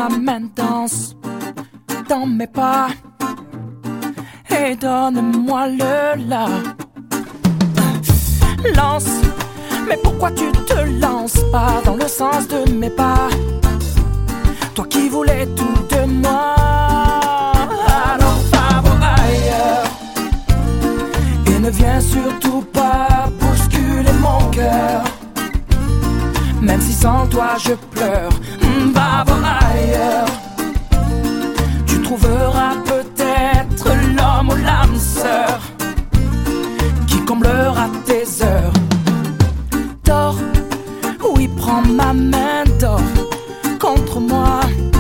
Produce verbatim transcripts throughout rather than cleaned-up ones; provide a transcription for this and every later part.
ma main danse dans mes pas et donne-moi le là. Lance, mais pourquoi tu te lances pas dans le sens de mes pas? Toi qui voulais tout de moi, alors va voir ailleurs. Et ne viens surtout pas bousculer mon cœur. Même si sans toi je pleure, va voir ailleurs. Tu trouveras peut-être l'homme ou l'âme sœur qui comblera tes heures. Dors, oui, prends ma main, dors contre moi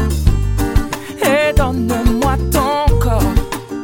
et donne-moi ton corps.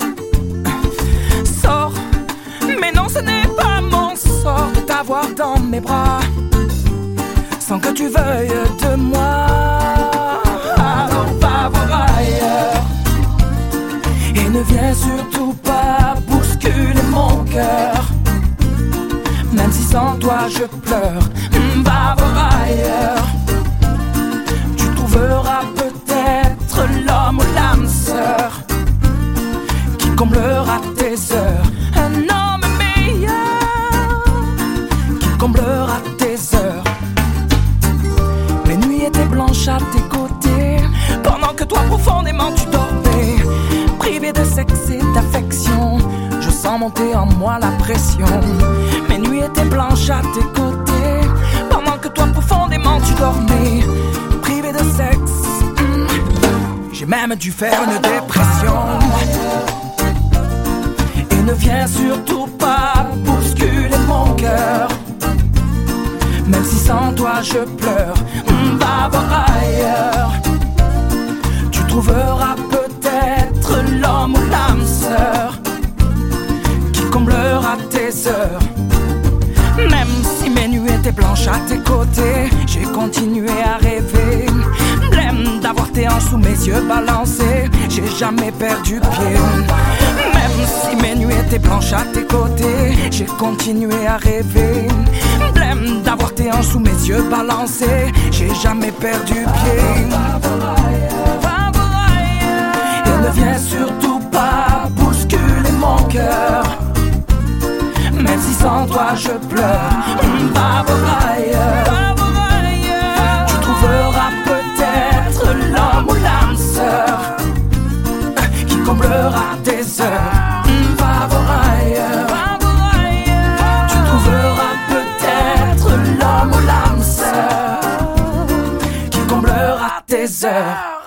Sors, mais non, ce n'est pas mon sort de t'avoir dans mes bras sans que tu veuilles de moi. Alors va voir ailleurs et ne viens surtout pas bousculer mon cœur. Même si sans toi je pleure, va voir ailleurs. Tu trouveras peut-être l'homme ou l'âme sœur qui comblera tes heures. Un homme meilleur qui comblera tes heures. Les nuits étaient blanches à tes côtés pendant que toi profondément tu dormais. Privé de sexe et d'affection, je sens monter en moi la pression. Mes nuits étaient blanches à tes côtés pendant que toi profondément tu dormais. Privé de sexe, mm, j'ai même dû faire une dépression. Et ne viens surtout pas bousculer mon cœur. Même si sans toi je pleure, va voir ailleurs. Tu trouveras peut-être l'homme ou l'âme sœur qui comblera tes heures. Même si mes nuits étaient blanches à tes côtés, j'ai continué à rêver. Blême d'avoir tes hanches sous mes yeux balancés, j'ai jamais perdu pied. Même si mes nuits étaient blanches à tes côtés, j'ai continué à rêver. Blême d'avoir tes hanches sous mes yeux balancés, j'ai jamais perdu pied. Et ne viens surtout pas bousculer mon cœur. Même si sans toi je pleure, va voir ailleurs. Tu trouveras peut-être l'homme ou l'âme sœur qui comblera tes heures. Va voir ailleurs. Tu trouveras peut-être l'homme ou l'âme sœur qui comblera tes heures.